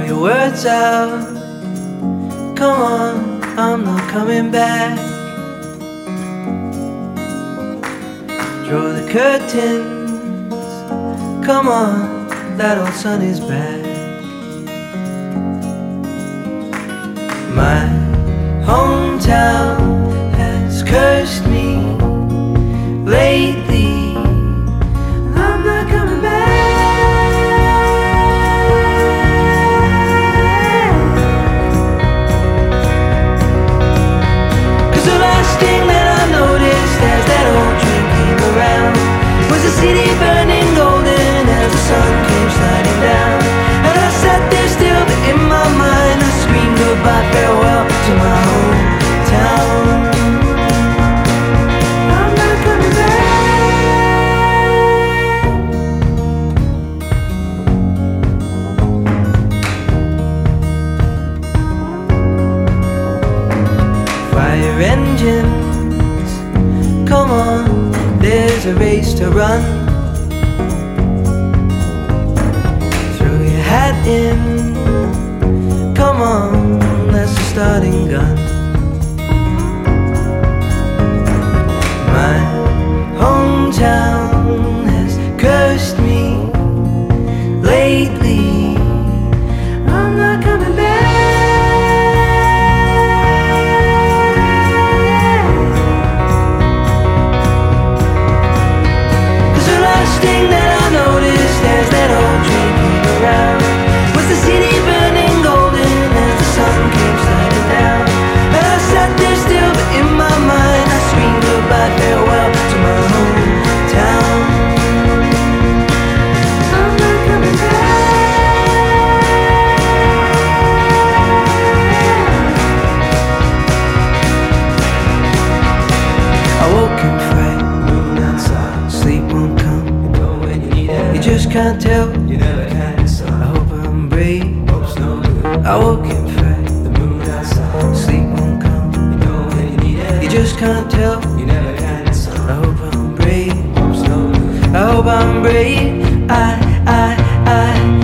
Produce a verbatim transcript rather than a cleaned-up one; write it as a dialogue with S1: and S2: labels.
S1: your words out. Come on, I'm not coming back. Draw the curtains. Come on, that old sun is back. My hometown has cursed me lately. I'm not coming back. Cause the last thing that I noticed as that old train came around was the city burning golden as the sun came sliding down. And I sat there still, but in my mind I screamed goodbye, farewell to my hometown. I'm not coming back. Fire engines, come on, there's a race to run. Throw your hat in, come on, that's the starting gun. My hometown has cursed me lately. I'm not coming back. Cause the last thing that I noticed as that old train came around was the city burning golden as the sun came sliding down. And I sat there still, but in my mind I screamed goodbye, farewell to my hometown. I'm not coming back. I woke in fright, moon outside, sleep won't come. You know when you need it, you just can't tell. You never can decide. I hope I'm brave. Hope's no good. I woke in fright, the moon outside, sleep won't come. You know when you need it, you just can't tell. You never can decide. I hope I'm brave. Hope's no good. I hope I'm brave. I, I, I